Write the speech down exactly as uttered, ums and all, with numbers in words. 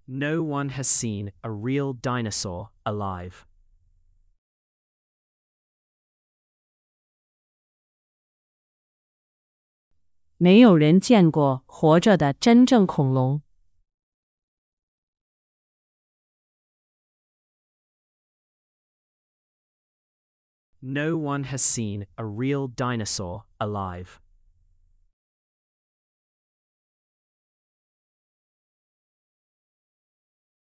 No one has seen a real dinosaur alive. 没有人见过活着的真正恐龙。 No one has seen a real dinosaur alive.